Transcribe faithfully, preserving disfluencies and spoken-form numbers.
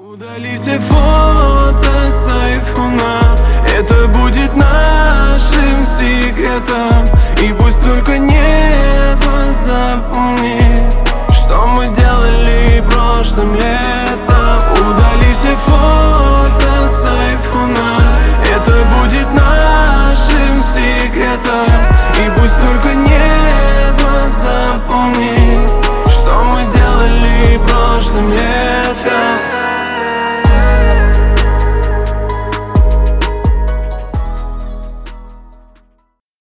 Удали все фото с айфона, это будет нашим секретом. И пусть только не